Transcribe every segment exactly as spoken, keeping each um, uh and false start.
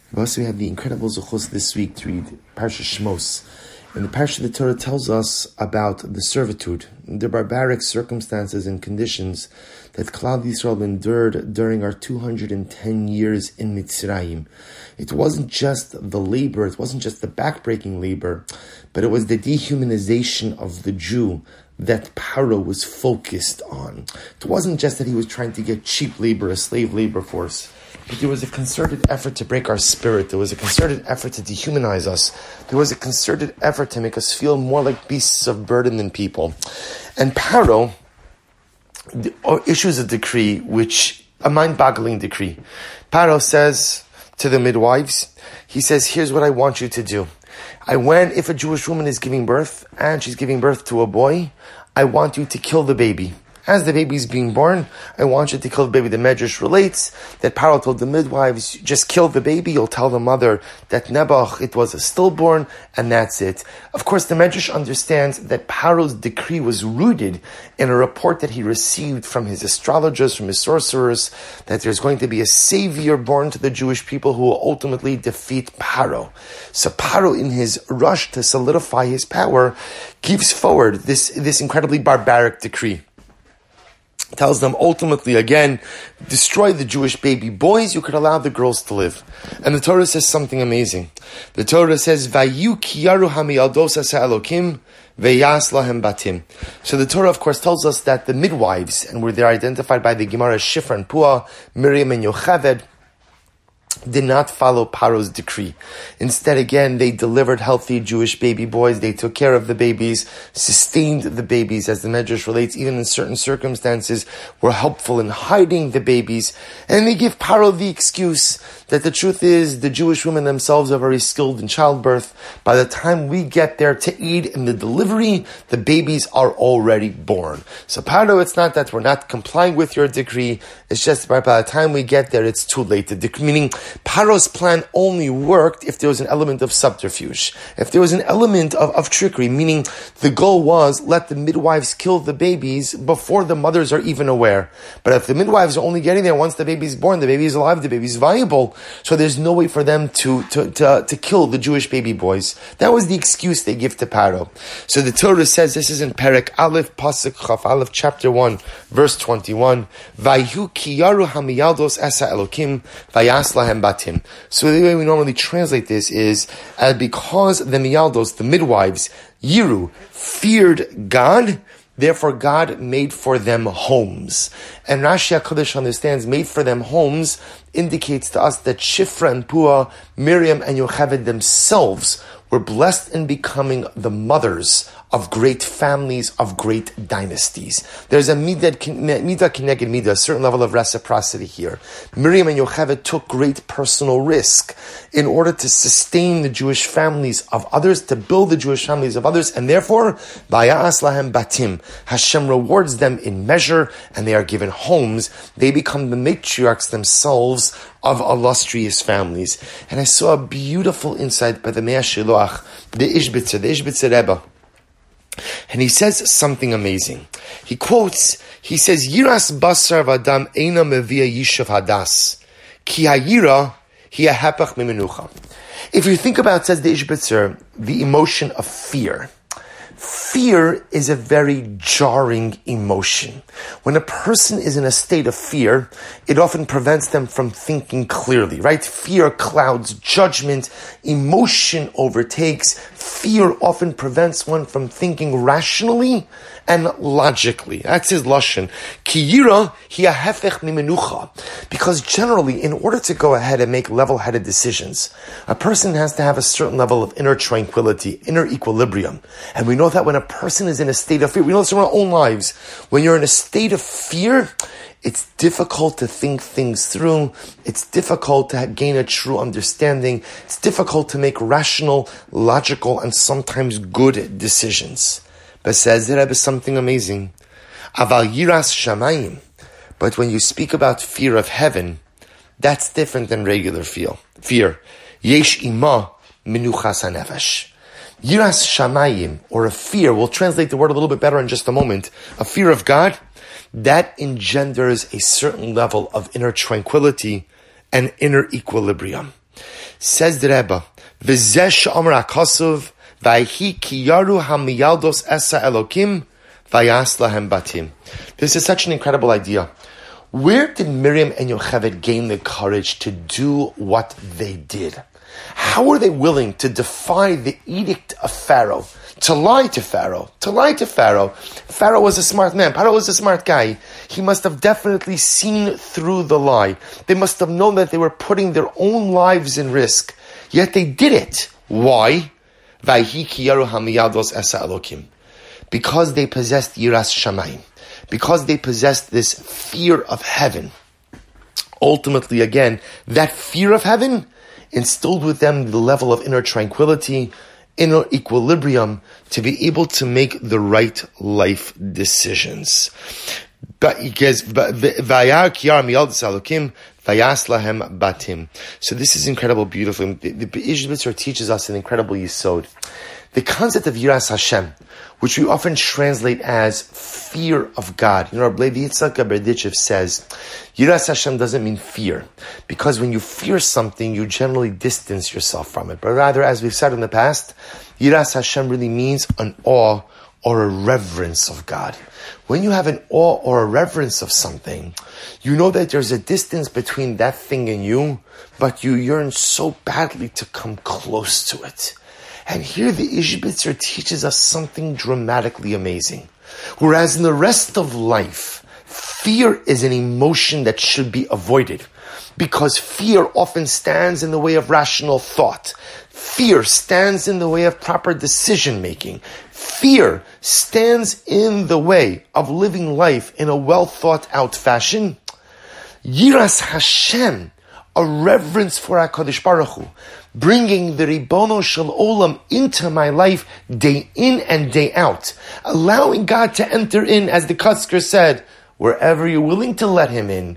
We also have the incredible zuchus this week to read Parsha Shmos. And the Parsha, the Torah tells us about the servitude, the barbaric circumstances and conditions that Klal Yisrael endured during our two hundred ten years in Mitzrayim. It wasn't just the labor, it wasn't just the backbreaking labor, but it was the dehumanization of the Jew that Paro was focused on. It wasn't just that he was trying to get cheap labor, a slave labor force, but there was a concerted effort to break our spirit. There was a concerted effort to dehumanize us. There was a concerted effort to make us feel more like beasts of burden than people. And Paro issues a decree, which a mind-boggling decree. Paro says to the midwives, he says, here's what I want you to do. I when if a Jewish woman is giving birth and she's giving birth to a boy, I want you to kill the baby. As the baby is being born, I want you to kill the baby. The Medrash relates that Paro told the midwives, just kill the baby. You'll tell the mother that Nebuch, it was a stillborn, and that's it. Of course, the Medrash understands that Paro's decree was rooted in a report that he received from his astrologers, from his sorcerers, that there's going to be a savior born to the Jewish people who will ultimately defeat Paro. So Paro, in his rush to solidify his power, gives forward this, this incredibly barbaric decree. Tells them ultimately, again, destroy the Jewish baby boys, you could allow the girls to live. And the Torah says something amazing. The Torah says, Vayu kiyaru hamiyaldos asa Elokim veyas lahem batim. So the Torah, of course, tells us that the midwives, and where they're identified by the Gemara Shifra and Puah, Miriam and Yocheved, did not follow Paro's decree. Instead, again, they delivered healthy Jewish baby boys. They took care of the babies, sustained the babies, as the Medrash relates, even in certain circumstances, were helpful in hiding the babies. And they give Paro the excuse that the truth is the Jewish women themselves are very skilled in childbirth. By the time we get there to aid in the delivery, the babies are already born. So Paro, it's not that we're not complying with your decree, it's just by, by the time we get there, it's too late. The decree, meaning Paro's plan only worked if there was an element of subterfuge, if there was an element of, of trickery, meaning the goal was let the midwives kill the babies before the mothers are even aware. But if the midwives are only getting there once the baby's born, the baby's alive, the baby's viable, so there's no way for them to, to, to, to kill the Jewish baby boys. That was the excuse they give to Paro. So the Torah says, this is in Perek Aleph, Pasuk Chaf Aleph, chapter one, verse twenty-one, Vayhu kiyaru hamiyaldos asa Elokim vayas lahem batim. So the way we normally translate this is, uh, because the miyaldos, the midwives, Yiru, feared God, therefore God made for them homes. And Rashi HaKadosh understands made for them homes indicates to us that Shifra and Puah, Miriam and Yocheved themselves were blessed in becoming the mothers of great families, of great dynasties. There's a midah kineged midah, a certain level of reciprocity here. Miriam and Yocheved took great personal risk in order to sustain the Jewish families of others, to build the Jewish families of others, and therefore, Vayas lahem batim, Hashem rewards them in measure, and they are given homes. They become the matriarchs themselves of illustrious families. And I saw a beautiful insight by the Mea Shiloach, the Ishbitzer, the Ishbitzer Rebbe. And he says something amazing. He quotes, he says, Yiras basar v'adam eina mevia yishav hadas, ki hayira hiya hapach mimenucha. If you think about, says the Ishbitzer, the emotion of fear, fear is a very jarring emotion. When a person is in a state of fear, it often prevents them from thinking clearly, right? Fear clouds judgment, emotion overtakes. Fear often prevents one from thinking rationally and logically. That's his lashon. Ki yira hiya hefech mimenucha. Because generally, in order to go ahead and make level-headed decisions, a person has to have a certain level of inner tranquility, inner equilibrium. And we know that when a person is in a state of fear, we know this from our own lives. When you're in a state of fear, it's difficult to think things through. It's difficult to gain a true understanding. It's difficult to make rational, logical, and sometimes good decisions. But says the Rebbe something amazing. Aval yiras shamayim. But when you speak about fear of heaven, that's different than regular fear. Fear. Yesh ima menuchas hanefesh. Yiras shamayim, or a fear, we'll translate the word a little bit better in just a moment. A fear of God, that engenders a certain level of inner tranquility and inner equilibrium. Says the Rebbe, V'zeh she'omer HaKosuv, Vayhi ki yaru hamiyaldos esa Elokim, Vayas lahem batim. This is such an incredible idea. Where did Miriam and Yocheved gain the courage to do what they did? How were they willing to defy the edict of Pharaoh, to lie to Pharaoh, to lie to Pharaoh? Pharaoh was a smart man. Pharaoh was a smart guy. He must have definitely seen through the lie. They must have known that they were putting their own lives in risk. Yet they did it. Why? Vayhi ki yaru hamiyados esa Elokim. Because they possessed Yiras Shamayim. Because they possessed this fear of heaven. Ultimately, again, that fear of heaven instilled with them the level of inner tranquility, inner equilibrium, to be able to make the right life decisions. So this is incredible, beautiful. The, the Ishbitzer teaches us an incredible yisod. The concept of Yiras Hashem, which we often translate as fear of God. You know, Rabbi Yitzchak Berdichev says, Yiras Hashem doesn't mean fear, because when you fear something, you generally distance yourself from it. But rather, as we've said in the past, Yiras Hashem really means an awe or a reverence of God. When you have an awe or a reverence of something, you know that there's a distance between that thing and you, but you yearn so badly to come close to it. And here the Ishbitzer teaches us something dramatically amazing. Whereas in the rest of life, fear is an emotion that should be avoided, because fear often stands in the way of rational thought. Fear stands in the way of proper decision making. Fear stands in the way of living life in a well thought out fashion. Yiras Hashem, a reverence for HaKadosh Baruch Hu, bringing the Ribono Shel Olam into my life day in and day out, allowing God to enter in, as the Kotzker said, wherever you're willing to let him in,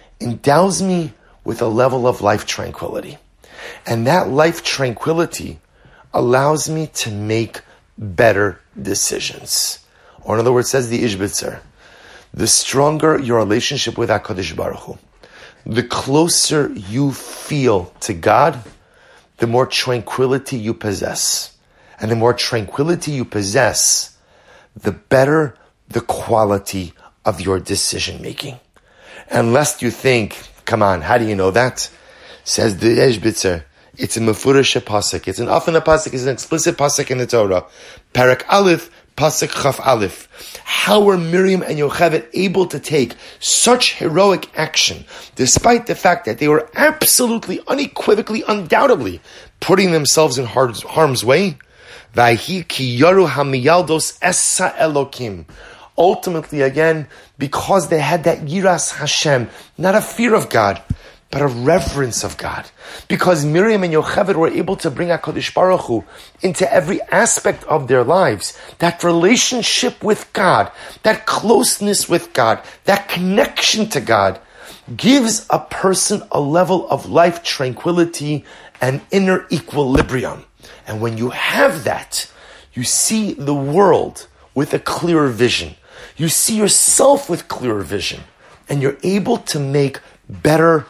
endows me with a level of life tranquility. And that life tranquility allows me to make better decisions. Or in other words, says the Ishbitzer, the stronger your relationship with HaKadosh Baruch Hu, the closer you feel to God, the more tranquility you possess. And the more tranquility you possess, the better the quality of your decision making. And lest you think, come on, how do you know that? Says the Ishbitzer, it's a mefurish pasuk. It's an often a pasuk. It's an explicit pasuk in the Torah. Parak Aleph, pasuk Chaf Aleph. How were Miriam and Yocheved able to take such heroic action, despite the fact that they were absolutely, unequivocally, undoubtedly putting themselves in harm's way? Vayhi ki yaru hamiyaldos esa Elokim. Ultimately, again, because they had that Yiras Hashem, not a fear of God, but a reverence of God. Because Miriam and Yocheved were able to bring HaKadosh Baruch Hu into every aspect of their lives. That relationship with God, that closeness with God, that connection to God, gives a person a level of life tranquility and inner equilibrium. And when you have that, you see the world with a clearer vision. You see yourself with clearer vision. And you're able to make better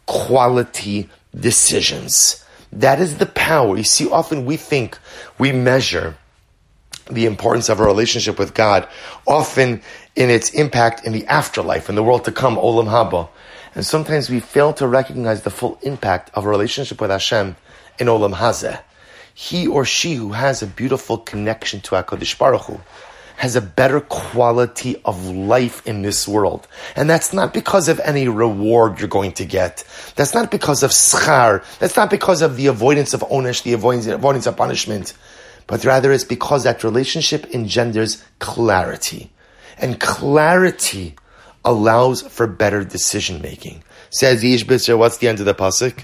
quality decisions. That is the power. You see, often we think we measure the importance of our relationship with God, often in its impact in the afterlife, in the world to come, Olam Haba. And sometimes we fail to recognize the full impact of a relationship with Hashem in Olam Hazeh. He or she who has a beautiful connection to HaKadosh Baruch Hu has a better quality of life in this world. And that's not because of any reward you're going to get. That's not because of schar. That's not because of the avoidance of onesh, the avoidance, avoidance of punishment. But rather it's because that relationship engenders clarity. And clarity allows for better decision making. Says the Ishbitzer, what's the end of the pasuk?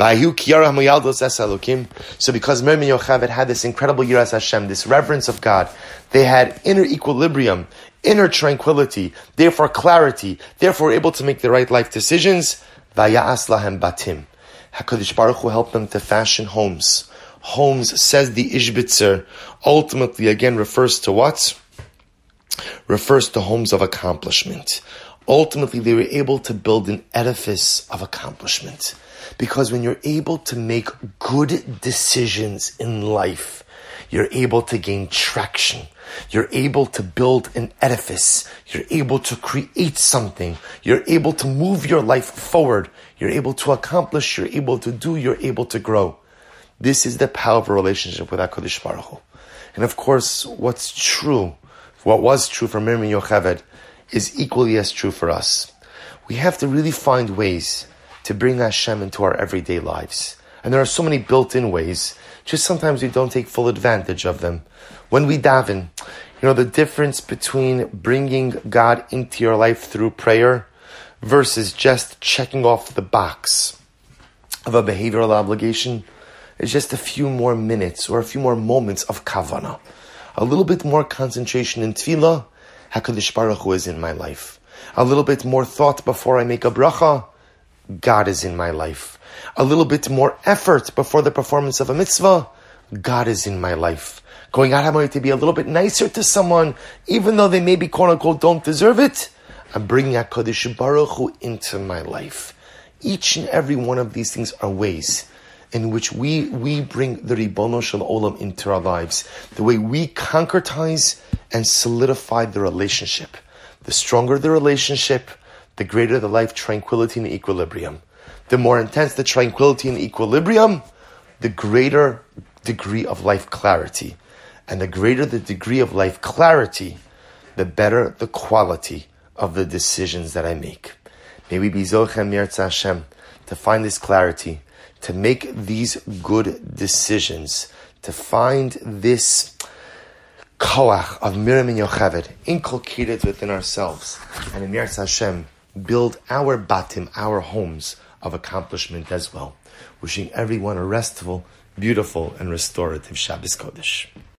So because Miriam and Yocheved had this incredible Yiras Hashem, this reverence of God, they had inner equilibrium, inner tranquility, therefore clarity, therefore able to make the right life decisions. Vaya'as lahem batim. HaKadosh Baruch Hu helped them to fashion homes. Homes, says the Ishbitzer, ultimately again refers to what? Refers to homes of accomplishment. Ultimately, they were able to build an edifice of accomplishment. Because when you're able to make good decisions in life, you're able to gain traction. You're able to build an edifice. You're able to create something. You're able to move your life forward. You're able to accomplish. You're able to do. You're able to grow. This is the power of a relationship with HaKadosh Baruch Hu. And of course, what's true, what was true for Miriam and Yocheved, is equally as true for us. We have to really find ways to bring Hashem into our everyday lives. And there are so many built-in ways, just sometimes we don't take full advantage of them. When we daven, you know, the difference between bringing God into your life through prayer versus just checking off the box of a behavioral obligation is just a few more minutes or a few more moments of kavanah. A little bit more concentration in tefillah, HaKadosh Baruch Hu is in my life. A little bit more thought before I make a bracha, God is in my life. A little bit more effort before the performance of a mitzvah, God is in my life. Going out of my way to be a little bit nicer to someone, even though they maybe quote unquote don't deserve it, I'm bringing HaKadosh Baruch Hu into my life. Each and every one of these things are ways in which we, we bring the Ribono Shel Olam into our lives. The way we concretize and solidify the relationship. The stronger the relationship, the greater the life tranquility and equilibrium. The more intense the tranquility and equilibrium, the greater degree of life clarity. And the greater the degree of life clarity, the better the quality of the decisions that I make. May we be Zochem Mirza Hashem to find this clarity, to make these good decisions, to find this koach of Miriam and Yocheved inculcated within ourselves, and in Mirza Hashem build our batim, our homes of accomplishment as well. Wishing everyone a restful, beautiful, and restorative Shabbos Kodesh.